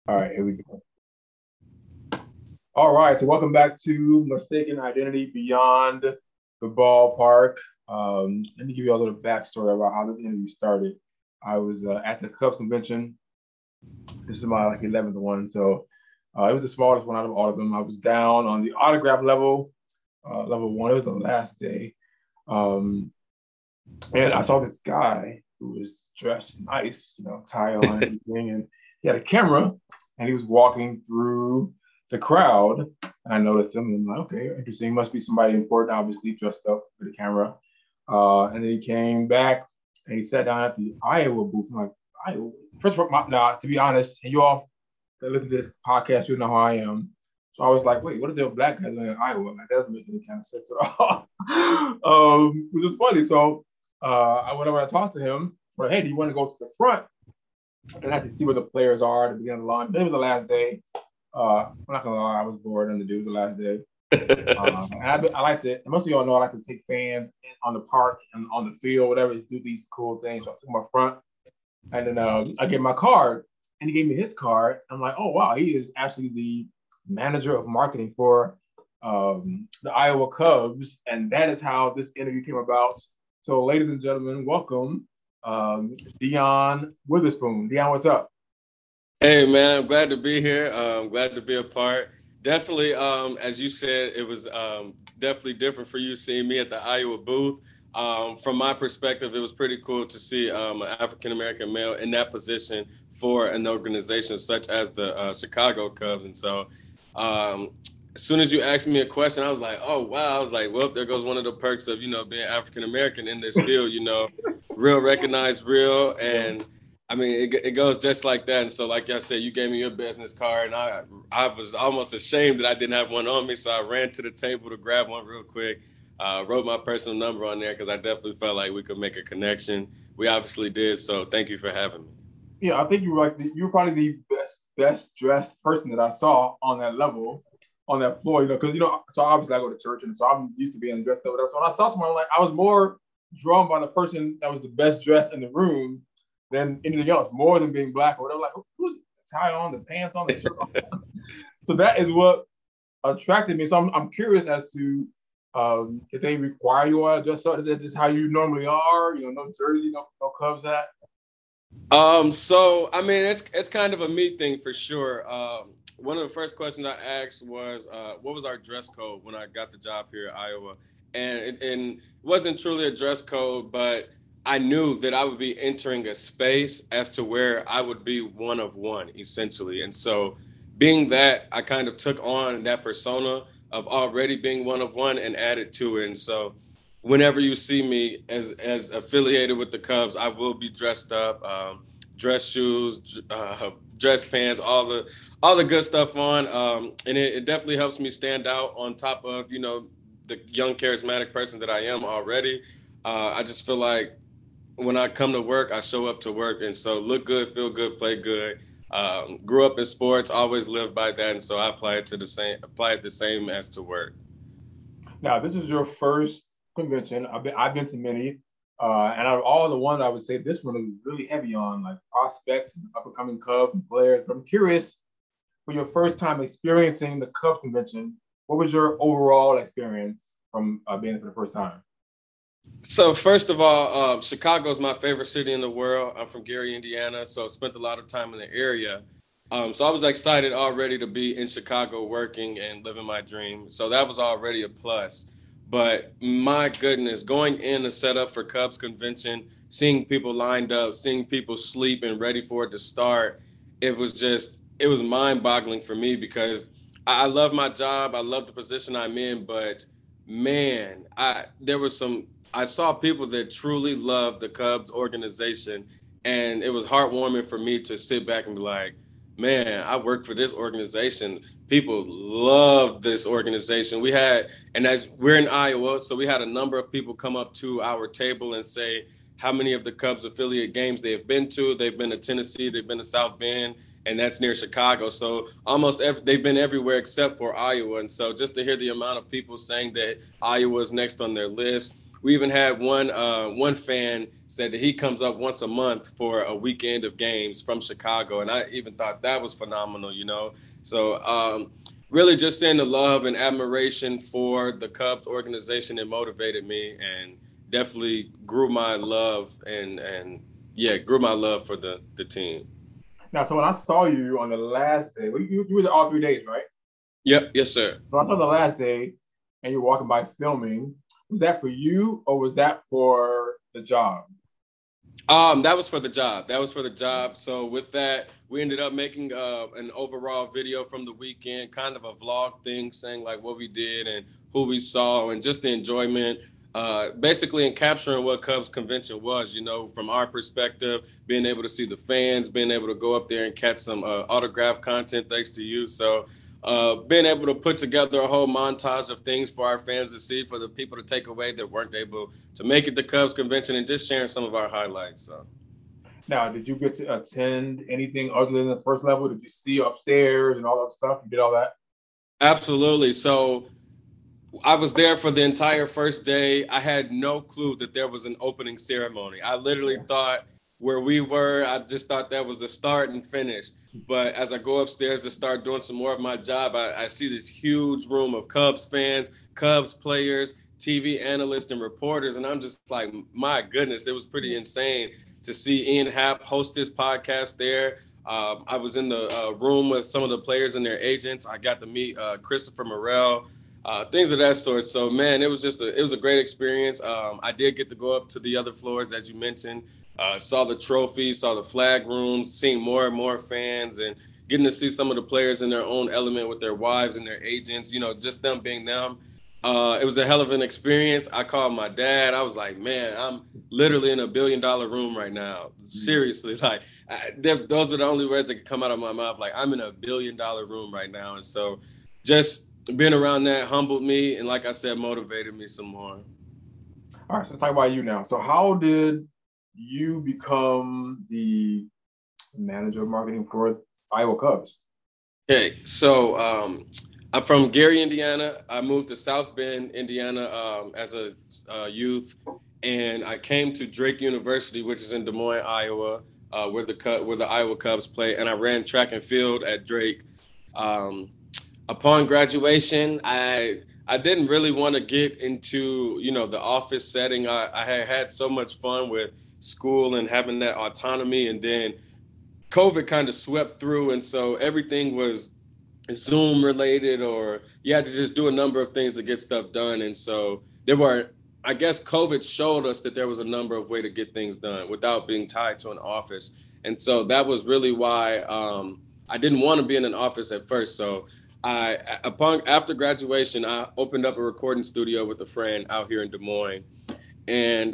All right, here we go. All right, so welcome back to Mistaken Identity Beyond the Ballpark. Let me give you a little backstory about how this interview started. I was at the Cubs convention. This is my 11th one, so it was the smallest one out of all of them. I was down on the autograph level, level one. It was the last day, um, and I saw this guy who was dressed nice, tie on and everything, and he had a camera, and he was walking through the crowd. And I noticed him, and I'm like, okay, interesting. Must be somebody important, obviously, dressed up for the camera. And then he came back, and he sat down at the Iowa booth. I'm like, Iowa? First of all, to be honest, and you all that listen to this podcast, you know how I am. So I was like, wait, what are the black guys doing in Iowa? Like, that doesn't make any kind of sense at all. Which was funny. So I went over and talked to him. But hey, do you want to go to the front and actually see where the players are at the beginning of the line? It was the last day. I'm not gonna lie, I was bored on the dude the last day. And I like to, and most of y'all know I like to take fans on the park and on the field, whatever, do these cool things. So I took my front, and then I gave my card, and he gave me his card. I'm like, oh wow, he is actually the manager of marketing for the Iowa Cubs, and that is how this interview came about. So, ladies and gentlemen, welcome, Dion Witherspoon. Dion, what's up? Hey man, I'm glad to be here. Glad to be a part. Definitely, as you said, it was definitely different for you seeing me at the Iowa booth. From my perspective, it was pretty cool to see an African American male in that position for an organization such as the Chicago Cubs. And so, um, as soon as you asked me a question, I was like, "Oh wow!" I was like, "Well, there goes one of the perks of being African American in this field. Real recognized, real and." I mean, it goes just like that. And so, like I said, you gave me your business card, and I was almost ashamed that I didn't have one on me. So I ran to the table to grab one real quick, wrote my personal number on there because I definitely felt like we could make a connection. We obviously did. So thank you for having me. Yeah, I think you were you were probably the best dressed person that I saw on that level, on that floor. Because so obviously I go to church, and so I'm used to being dressed up. Whatever. So when I saw someone, like I was more drawn by the person that was the best dressed in the room than anything else, more than being black or whatever. Like who's the tie on, the pants on, the shirt on. So that is what attracted me. So I'm curious as to if they require you all to dress up. Is that just how you normally are? No jersey, no Cubs hat. So I mean, it's kind of a me thing for sure. One of the first questions I asked was, what was our dress code when I got the job here at Iowa? And it wasn't truly a dress code, but I knew that I would be entering a space as to where I would be one of one, essentially. And so, being that, I kind of took on that persona of already being one of one and added to it. And so, whenever you see me as affiliated with the Cubs, I will be dressed up, dress shoes, dress pants, all the good stuff on, and it definitely helps me stand out on top of the young charismatic person that I am already. I just feel like when I come to work, I show up to work, and so look good, feel good, play good. Grew up in sports, always lived by that, and so I apply it the same as to work. Now, this is your first convention. I've been to many, and out of all the ones, I would say this one is really heavy on like prospects, and up and coming Cubs and players. But I'm curious, for your first time experiencing the Cubs convention, what was your overall experience from being there for the first time? So first of all, Chicago is my favorite city in the world. I'm from Gary, Indiana, so I spent a lot of time in the area. So I was excited already to be in Chicago working and living my dream. So that was already a plus. But my goodness, going in to set up for Cubs convention, seeing people lined up, seeing people sleep and ready for it to start, it was mind boggling for me because I love my job. I love the position I'm in, but man, I saw people that truly love the Cubs organization, and it was heartwarming for me to sit back and be like, man, I work for this organization. People love this organization. And as we're in Iowa, so we had a number of people come up to our table and say how many of the Cubs affiliate games they have been to. They've been to Tennessee, they've been to South Bend, and that's near Chicago. So they've been everywhere except for Iowa. And so just to hear the amount of people saying that Iowa is next on their list, We even had one fan said that he comes up once a month for a weekend of games from Chicago, and I even thought that was phenomenal, you know. So really just seeing the love and admiration for the Cubs organization, it motivated me and definitely grew my love and yeah, grew my love for the team. Now, so when I saw you on the last day, you were there all 3 days, right? Yep, yes, sir. So I saw the last day, and you're walking by filming. Was that for you, or was that for the job? That was for the job. That was for the job. So with that, we ended up making an overall video from the weekend, kind of a vlog thing, saying like what we did and who we saw and just the enjoyment. Basically, in capturing what Cubs convention was, you know, from our perspective, being able to see the fans, being able to go up there and catch some autograph content, thanks to you. So being able to put together a whole montage of things for our fans to see, for the people to take away that weren't able to make it to Cubs convention, and just sharing some of our highlights. So. Now, did you get to attend anything other than the first level? Did you see upstairs and all that stuff? You did all that? Absolutely. So I was there for the entire first day. I had no clue that there was an opening ceremony. I literally thought where we were, I just thought that was the start and finish. But as I go upstairs to start doing some more of my job, I see this huge room of Cubs fans, Cubs players, TV analysts, and reporters. And I'm just like, my goodness, it was pretty insane to see Ian Happ host his podcast there. I was in the room with some of the players and their agents. I got to meet Christopher Morel, things of that sort. So, man, it was a great experience. I did get to go up to the other floors, as you mentioned, saw the trophies, saw the flag rooms, seeing more and more fans, and getting to see some of the players in their own element with their wives and their agents, you know, just them being them. It was a hell of an experience. I called my dad. I was like, man, I'm literally in $1 billion room right now. Seriously, like those are the only words that could come out of my mouth. Like, I'm in $1 billion room right now. And so just being around that humbled me. And like I said, motivated me some more. All right, so talk about you now. So how did you become the manager of marketing for Iowa Cubs? Okay, so I'm from Gary, Indiana. I moved to South Bend, Indiana as a youth, and I came to Drake University, which is in Des Moines, Iowa, where the Iowa Cubs play, and I ran track and field at Drake. Upon graduation, I didn't really want to get into, you know, the office setting. I had so much fun with school and having that autonomy, and then COVID kind of swept through, and so everything was Zoom related, or you had to just do a number of things to get stuff done. And so I guess COVID showed us that there was a number of ways to get things done without being tied to an office. And so that was really why I didn't want to be in an office at first. So after graduation, I opened up a recording studio with a friend out here in Des Moines. And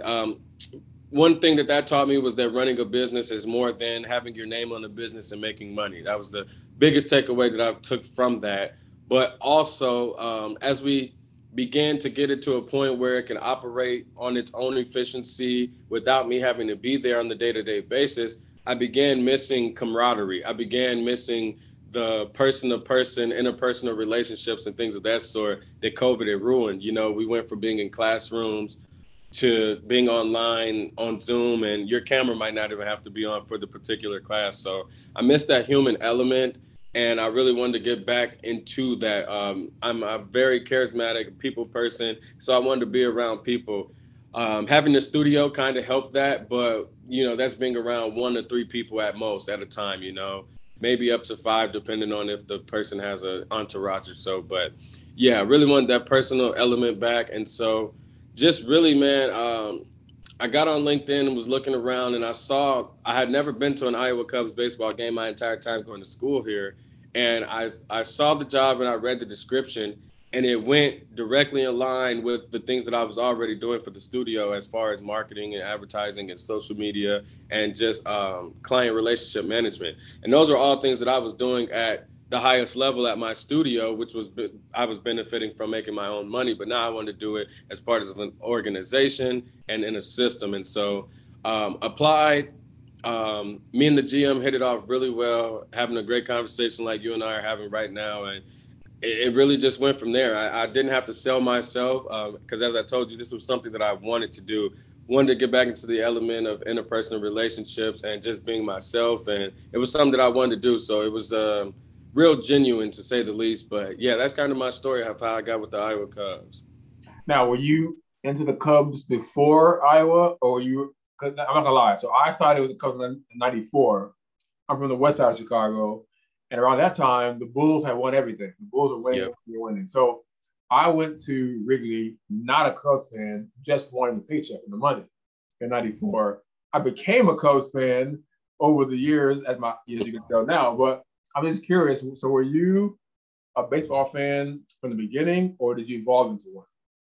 one thing that taught me was that running a business is more than having your name on the business and making money. That was the biggest takeaway that I took from that. But also, as we began to get it to a point where it can operate on its own efficiency without me having to be there on the day-to-day basis, I began missing camaraderie. I began missing the person-to-person, interpersonal relationships and things of that sort that COVID had ruined. You know, we went from being in classrooms to being online on Zoom, and your camera might not even have to be on for the particular class. So I missed that human element, and I really wanted to get back into that. I'm a very charismatic people person, so I wanted to be around people. Having the studio kind of helped that, but, you know, that's being around 1 to 3 people at most at a time, you know, maybe up to 5, depending on if the person has an entourage or so. But yeah, I really wanted that personal element back. And so just really, man, I got on LinkedIn and was looking around, and I had never been to an Iowa Cubs baseball game my entire time going to school here. And I saw the job and I read the description, and it went directly in line with the things that I was already doing for the studio as far as marketing and advertising and social media and just client relationship management. And those are all things that I was doing at the highest level at my studio, which was I was benefiting from making my own money, but now I wanted to do it as part of an organization and in a system. And so applied. Me and the GM hit it off really well, having a great conversation like you and I are having right now. And it really just went from there. I didn't have to sell myself because, as I told you, this was something that I wanted to do. Wanted to get back into the element of interpersonal relationships and just being myself, and it was something that I wanted to do. So it was real genuine, to say the least. But yeah, that's kind of my story of how I got with the Iowa Cubs. Now, were you into the Cubs before Iowa, or you? I'm not gonna lie. So I started with the Cubs in '94. I'm from the west side of Chicago, and around that time, the Bulls had won everything. The Bulls were winning, Yep. winning. So I went to Wrigley, not a Cubs fan, just wanting the paycheck and the money. In '94, I became a Cubs fan over the years, as you can tell now. But I'm just curious. So were you a baseball fan from the beginning, or did you evolve into one?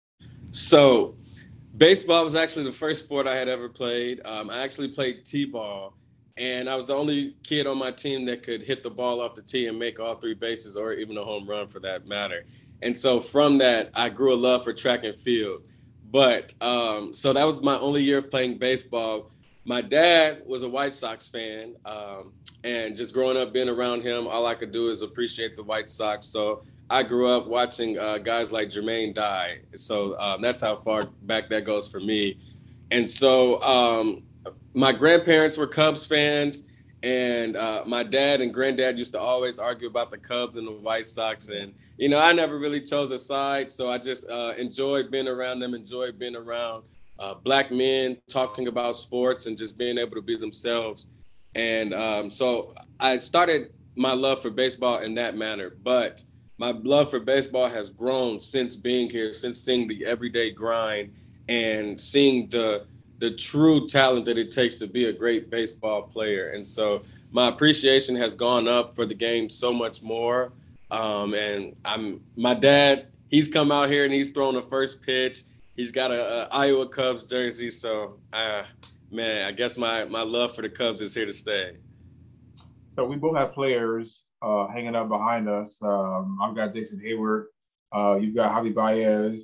So baseball was actually the first sport I had ever played. I actually played t-ball, and I was the only kid on my team that could hit the ball off the tee and make all three bases, or even a home run for that matter. And so from that, I grew a love for track and field. But so that was my only year of playing baseball. My dad was a White Sox fan, and just growing up being around him, all I could do is appreciate the White Sox. So I grew up watching guys like Jermaine Dye. So that's how far back that goes for me. And so my grandparents were Cubs fans, and my dad and granddad used to always argue about the Cubs and the White Sox. And, I never really chose a side. So I just enjoyed being around them, enjoyed being around Black men talking about sports and just being able to be themselves. And so I started my love for baseball in that manner. But my love for baseball has grown since being here, since seeing the everyday grind and seeing the true talent that it takes to be a great baseball player. And so my appreciation has gone up for the game so much more. And my dad, he's come out here and he's thrown the first pitch. He's got a Iowa Cubs jersey. So, man, I guess my love for the Cubs is here to stay. So we both have players hanging up behind us. I've got Jason Hayward. You've got Javi Baez.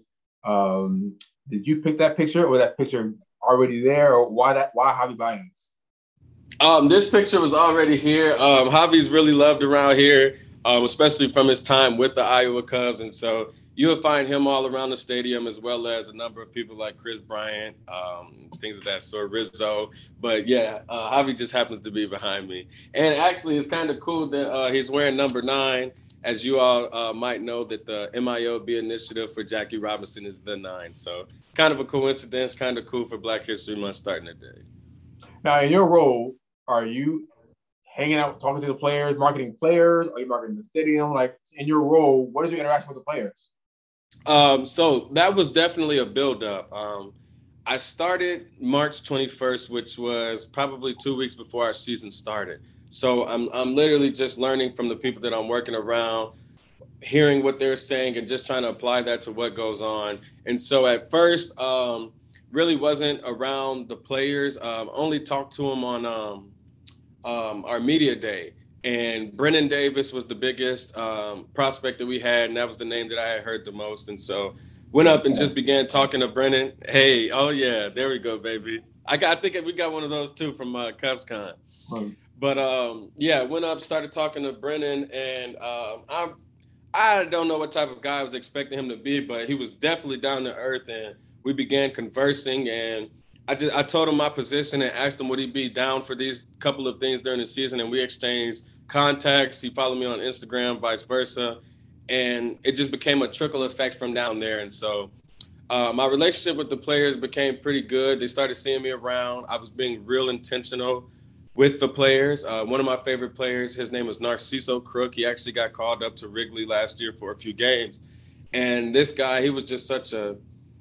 Did you pick that picture, or that picture already there, or why Javi Baez? This picture was already here. Javi's really loved around here, especially from his time with the Iowa Cubs. And so you'll find him all around the stadium, as well as a number of people like Chris Bryant, things of that sort, Rizzo. But yeah, Javi just happens to be behind me. And actually, it's kind of cool that he's wearing number 9. As you all might know, that the MILB initiative for Jackie Robinson is the 9. So kind of a coincidence, kind of cool for Black History Month starting today. Now, in your role, are you hanging out, talking to the players, marketing players? Are you marketing the stadium? Like, in your role, what is your interaction with the players? So that was definitely a buildup. I started March 21st, which was probably 2 weeks before our season started. So I'm literally just learning from the people that I'm working around, hearing what they're saying, and just trying to apply that to what goes on. And so at first, really wasn't around the players. Only talked to them on our media day. And Brennan Davis was the biggest prospect that we had, and that was the name that I had heard the most. And so went up and just began talking to Brennan. Hey, oh yeah, there we go, baby. I think we got one of those too from CubsCon. But yeah, went up, started talking to Brennan, and I don't know what type of guy I was expecting him to be, but he was definitely down to earth, and we began conversing. And I told him my position and asked him would he be down for these couple of things during the season, and we exchanged contacts. He followed me on Instagram, vice versa, and it just became a trickle effect from down there. And so my relationship with the players became pretty good. They started seeing me around. I was being real intentional with the players. One of my favorite players, his name is Narciso Crook. He actually got called up to Wrigley last year for a few games. And this guy, he was just such a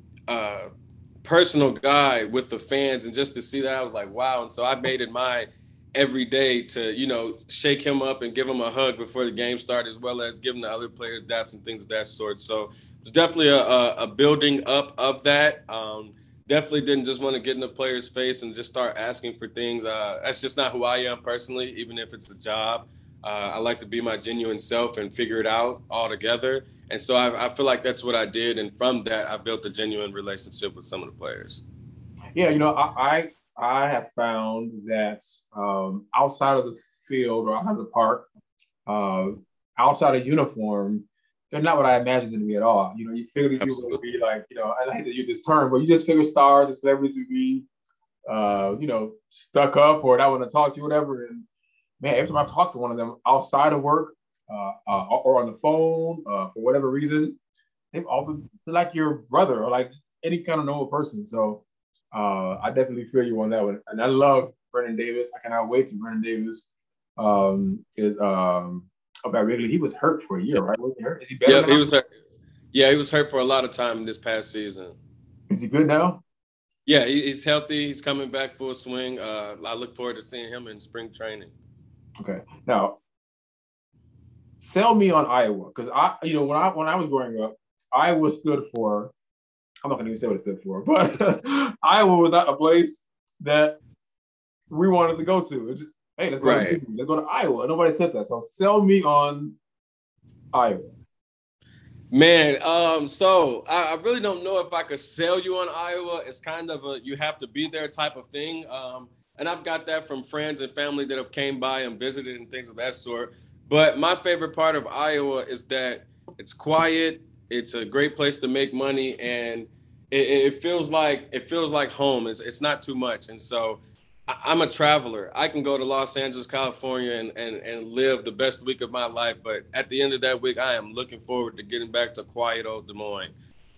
personal guy with the fans. And just to see that, I was like, wow. And so I made it my every day to, shake him up and give him a hug before the game started, as well as giving the other players daps and things of that sort. So it's definitely a building up of that. Definitely didn't just want to get in the player's face and just start asking for things. That's just not who I am personally, even if it's a job. I like to be my genuine self and figure it out all together. And so I feel like that's what I did. And from that, I built a genuine relationship with some of the players. Yeah, I have found that outside of the field or outside of the park, outside of uniform, they're not what I imagined them to be at all. You know, you figure these people would Absolutely. be like, you know, I hate to use this term, but you just figure stars and celebrities would be, you know, stuck up or not want to talk to you, whatever. And man, every time I talk to one of them outside of work or on the phone for whatever reason, they've all been like your brother or like any kind of normal person. So I definitely feel you on that one. And I love Brendan Davis. I cannot wait to Brendan Davis is about Wrigley. He was hurt for a year, right? Was he hurt? Is he better Yep, he now? was hurt. Yeah, he was hurt for a lot of time this past season. Is he good now? Yeah, he's healthy. He's coming back full swing. I look forward to seeing him in spring training. Okay. Now, sell me on Iowa because you know, when I was growing up, Iowa stood for. I'm not going to even say what it stood for, but Iowa was not a place that we wanted to go to. Just, hey, let's go to Right. Disney. Let's go to Iowa. Nobody said that. So sell me on Iowa. Man, so I really don't know if I could sell you on Iowa. It's kind of a you have to be there type of thing. And I've got that from friends and family that have came by and visited and things of that sort. But my favorite part of Iowa is that it's quiet. It's a great place to make money, and it feels like home. It's not too much, and so I'm a traveler. I can go to Los Angeles, California, and live the best week of my life. But at the end of that week, I am looking forward to getting back to quiet old Des Moines.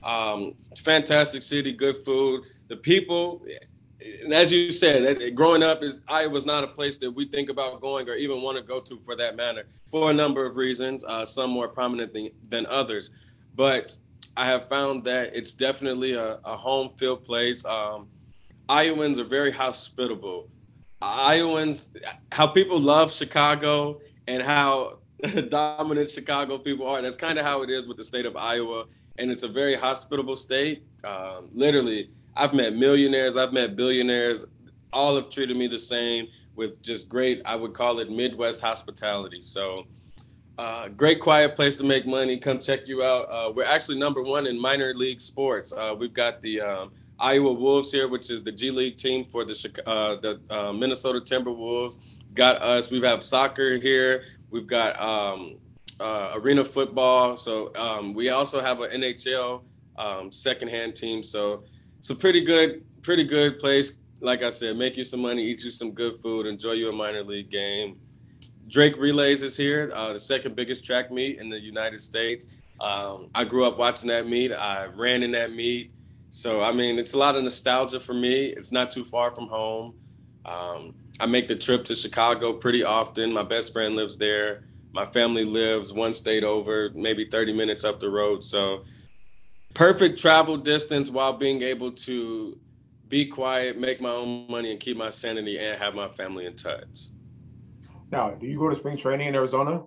Fantastic city, good food. The people, and as you said, growing up, Iowa's not a place that we think about going or even want to go to for that matter, for a number of reasons, some more prominent than others. But I have found that it's definitely a home field place. Iowans are very hospitable. Iowans, how people love Chicago and how dominant Chicago people are. That's kind of how it is with the state of Iowa, and it's a very hospitable state. Literally, I've met millionaires, I've met billionaires. All have treated me the same with just great. I would call it Midwest hospitality. So great quiet place to make money. Come check you out. We're actually number one in minor league sports. We've got the Iowa Wolves here, which is the G League team for the Minnesota Timberwolves. Got us. We have soccer here. We've got arena football. So we also have an NHL secondhand team. So it's a pretty good place. Like I said, make you some money, eat you some good food, enjoy you a minor league game. Drake Relays is here, the second biggest track meet in the United States. I grew up watching that meet. I ran in that meet. So, I mean, it's a lot of nostalgia for me. It's not too far from home. I make the trip to Chicago pretty often. My best friend lives there. My family lives one state over, maybe 30 minutes up the road. So, perfect travel distance while being able to be quiet, make my own money, and keep my sanity and have my family in touch. Now, do you go to spring training in Arizona?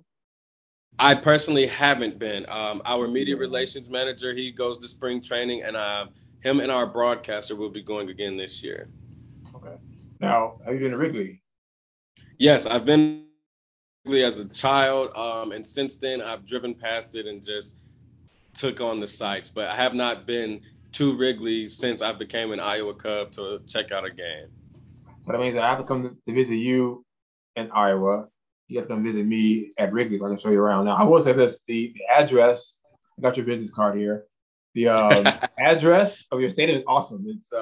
I personally haven't been. Our media relations manager, he goes to spring training, and him and our broadcaster will be going again this year. Okay. Now, have you been to Wrigley? Yes, I've been as a child, and since then I've driven past it and just took on the sights. But I have not been to Wrigley since I became an Iowa Cub to check out a game. So that means that I have to come to visit you in Iowa. You have to come visit me at Wrigley so I can show you around. Now, I will say this: the address. I got your business card here. The address of your stadium is awesome. It's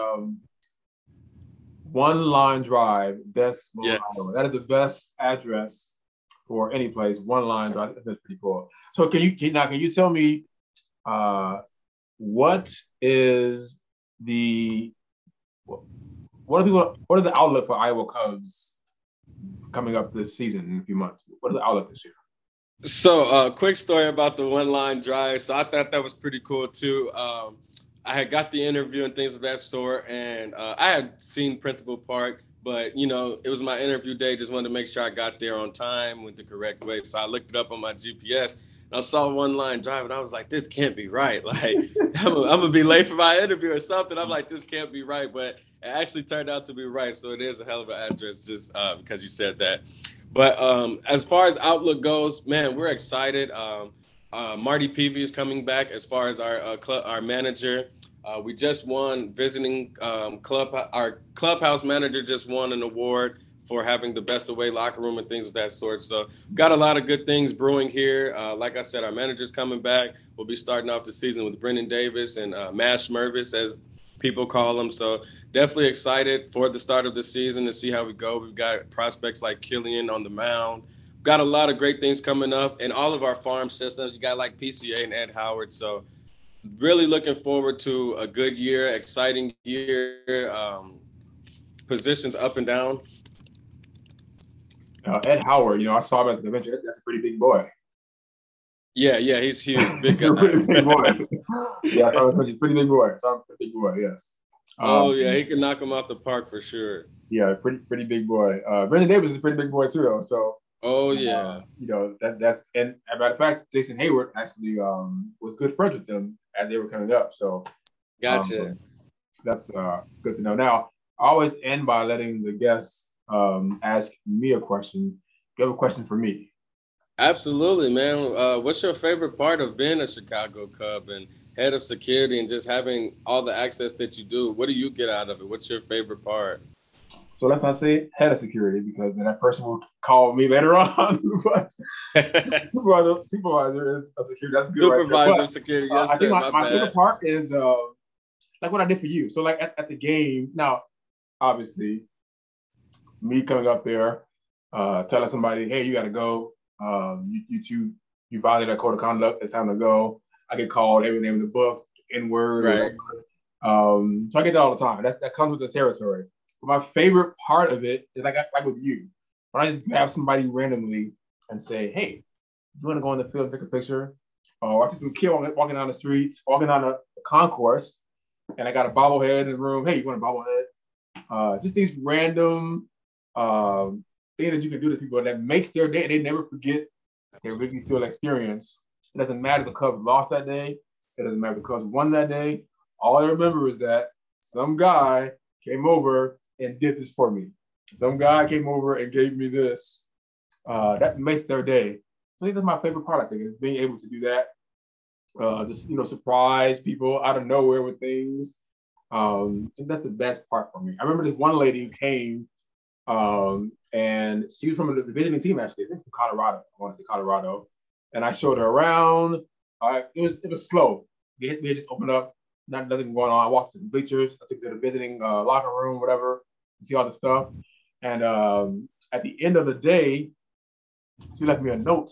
One Line Drive, Des Moines, Yeah. Iowa. That is the best address for any place. One Line Drive. That's pretty cool. So can you tell me uh, what is the what are the outlook for Iowa Cubs coming up this season in a few months? What is the outlook this year? So, quick story about the one line drive. So, I thought that was pretty cool too. I had got the interview and things of that sort, and I had seen Principal Park, but it was my interview day. Just wanted to make sure I got there on time, went the correct way. So, I looked it up on my GPS. And I saw one line drive, and I was like, "This can't be right. Like, I'm gonna be late for my interview or something." I'm like, "This can't be right," but it actually turned out to be right. So it is a hell of an address, just because you said that. But as far as outlook goes, man, we're excited. Marty Peavy is coming back as far as our manager. We just won visiting club. Our clubhouse manager just won an award for having the best away locker room and things of that sort. So got a lot of good things brewing here. Like I said, our manager's coming back. We'll be starting off the season with Brendan Davis and Mash Mervis, as people call him. So definitely excited for the start of the season to see how we go. We've got prospects like Killian on the mound. Got a lot of great things coming up in all of our farm systems. You got like PCA and Ed Howard. So really looking forward to a good year, exciting year, positions up and down. Ed Howard, I saw him at the convention. That's a pretty big boy. Yeah, he's huge. Big He's a pretty big boy. Yeah, I saw him. He's a pretty big boy. Yes. Yeah, he can knock him out the park for sure. Yeah, pretty big boy. Brendan Davis is a pretty big boy too, though. So. Oh yeah. That's and as a matter of fact, Jason Hayward actually was good friends with them as they were coming up. So. Gotcha. That's good to know. Now, I always end by letting the guests ask me a question. Do you have a question for me? Absolutely, man. What's your favorite part of being a Chicago Cub and head of security and just having all the access that you do? What do you get out of it? What's your favorite part? So let's not say head of security because then that person will call me later on. But supervisor is a security. That's good. Supervisor right of security. Yes, I think my favorite part is like what I did for you. So like at the game, now obviously me coming up there, telling somebody, hey, you got to go. You violated a code of conduct. It's time to go. I get called every name in the book, N-word. Right. So I get that all the time. That comes with the territory. But my favorite part of it is like with you. When I just grab somebody randomly and say, hey, you want to go in the field and take a picture? Or I see some kid walking down the streets, walking down the concourse, and I got a bobblehead in the room. Hey, you want a bobblehead? Just these random things that you can do to people that makes their day. They never forget their Wrigley Field experience. It doesn't matter if the Cubs lost that day. It doesn't matter if the Cubs won that day. All I remember is that some guy came over and did this for me. Some guy came over and gave me this. That makes their day. I think that's my favorite part. I think is being able to do that. Just surprise people out of nowhere with things. I think that's the best part for me. I remember this one lady who came, and she was from the visiting team actually. I think from Colorado. I want to say Colorado. And I showed her around. It was slow. We had just opened up. Nothing going on. I walked to the bleachers. I took to the visiting locker room, whatever, to see all the stuff. And at the end of the day, she left me a note.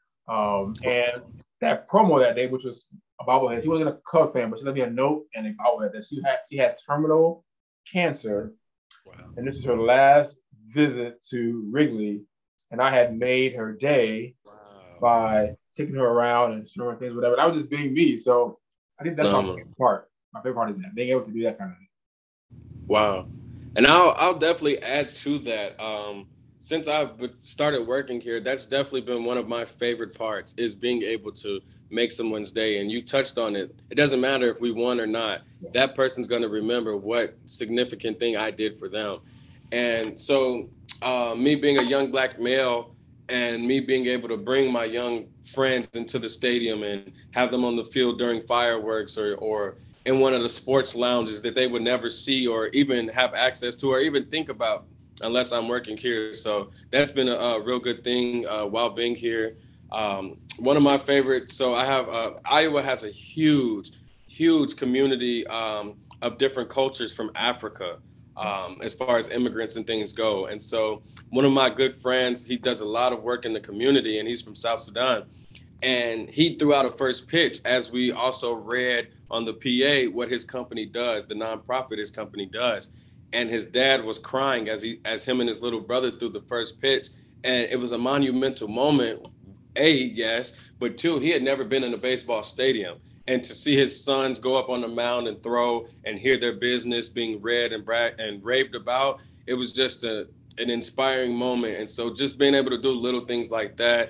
And that promo that day, which was a bobblehead, she wasn't a Cub fan, but she left me a note and a bobblehead that she had terminal cancer. Wow. And this is her last visit to Wrigley. And I had made her day by taking her around and showing her things, whatever. I was just being me. So I think that's my favorite part. My favorite part is that being able to do that kind of thing. Wow. And I'll definitely add to that. Since I've started working here, that's definitely been one of my favorite parts is being able to make someone's day. And you touched on it. It doesn't matter if we won or not. That person's going to remember what significant thing I did for them. And so me being a young Black male and me being able to bring my young friends into the stadium and have them on the field during fireworks or in one of the sports lounges that they would never see or even have access to or even think about unless I'm working here. So that's been a real good thing while being here. One of my favorites, so I have, Iowa has a huge community of different cultures from Africa. As far as immigrants and things go. And so one of my good friends, he does a lot of work in the community and he's from South Sudan. And he threw out a first pitch as we also read on the PA what his company does, the nonprofit his company does. And his dad was crying as him and his little brother threw the first pitch. And it was a monumental moment. A, yes, but two, he had never been in a baseball stadium. And to see his sons go up on the mound and throw and hear their business being read and raved about, it was just an inspiring moment. And so just being able to do little things like that.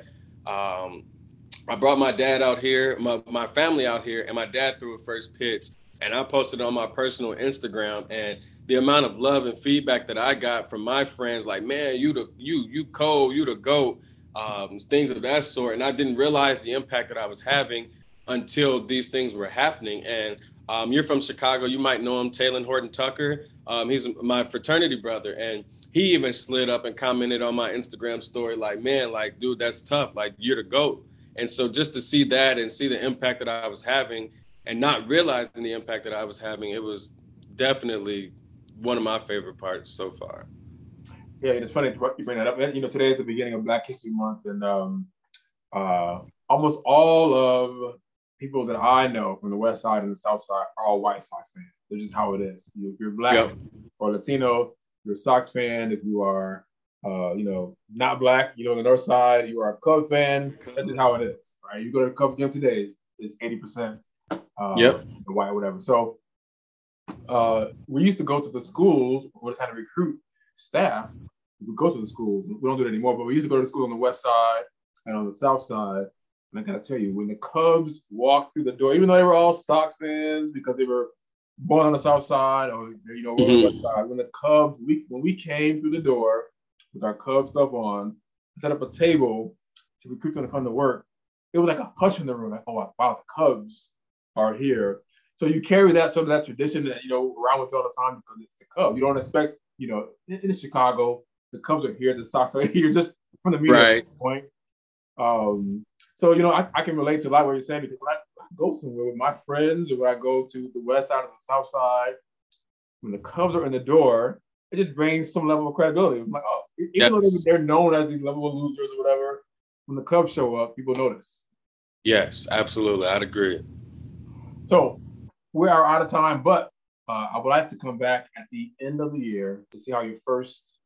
I brought my dad out here, my family out here, and my dad threw a first pitch. And I posted on my personal Instagram. And the amount of love and feedback that I got from my friends, like, man, you Cole, you the GOAT, things of that sort. And I didn't realize the impact that I was having until these things were happening. And you're from Chicago. You might know him, Taylor Horton Tucker. He's my fraternity brother. And he even slid up and commented on my Instagram story, like, man, like, dude, that's tough. Like, you're the GOAT. And so just to see that and see the impact that I was having and not realizing the impact that I was having, it was definitely one of my favorite parts so far. Yeah, it's funny you bring that up. You know, today is the beginning of Black History Month, and almost all of people that I know from the West Side and the South Side are all White Sox fans. That's just how it is. If you're Black or Latino, you're a Sox fan. If you are, not Black, on the North Side, you are a Cubs fan. That's just how it is, right? You go to the Cubs game today, it's 80% white, whatever. So we used to go to the schools. We were trying to recruit staff. We would go to the schools. We don't do it anymore, but we used to go to the school on the West Side and on the South Side. And I gotta tell you, when the Cubs walked through the door, even though they were all Sox fans because they were born on the South Side or on the West Side, when the Cubs, when we came through the door with our Cubs stuff on, set up a table to recruit them to come to work, it was like a hush in the room. Like, oh wow, the Cubs are here. So you carry that sort of that tradition that around with you all the time because it's the Cubs. You don't expect, in Chicago, the Cubs are here, the Sox are here, just from the media point. So, I can relate to a lot of what you're saying because when I go somewhere with my friends or when I go to the West Side or the South Side, when the Cubs are in the door, it just brings some level of credibility. I'm like, oh, even though they're known as these level of losers or whatever, when the Cubs show up, people notice. Yes, absolutely. I'd agree. So we are out of time, but I would like to come back at the end of the year to see how your first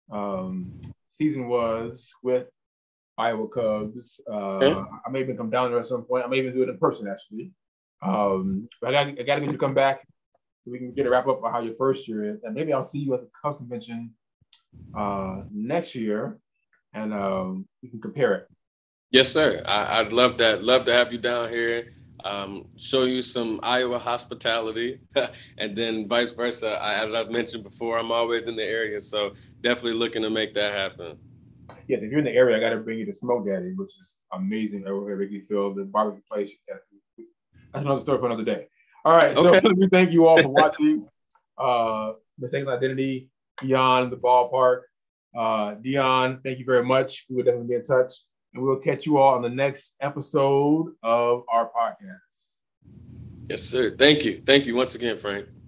season was with Iowa Cubs. I may even come down there at some point. I may even do it in person, actually. But I got to get you to come back so we can get a wrap up on how your first year is. And maybe I'll see you at the Cubs convention next year, and we can compare it. Yes, sir. I'd love that. Love to have you down here, show you some Iowa hospitality, and then vice versa. As I've mentioned before, I'm always in the area, so definitely looking to make that happen. Yes, if you're in the area, I got to bring you to Smoke Daddy, which is amazing over here at Wrigley Field, the barbecue place. That's another story for another day. All right, so we thank you all for watching Mistaken Identity Beyond the Ballpark. Dion, thank you very much. We will definitely be in touch, and we'll catch you all on the next episode of our podcast. Yes, sir. Thank you. Thank you once again, Frank.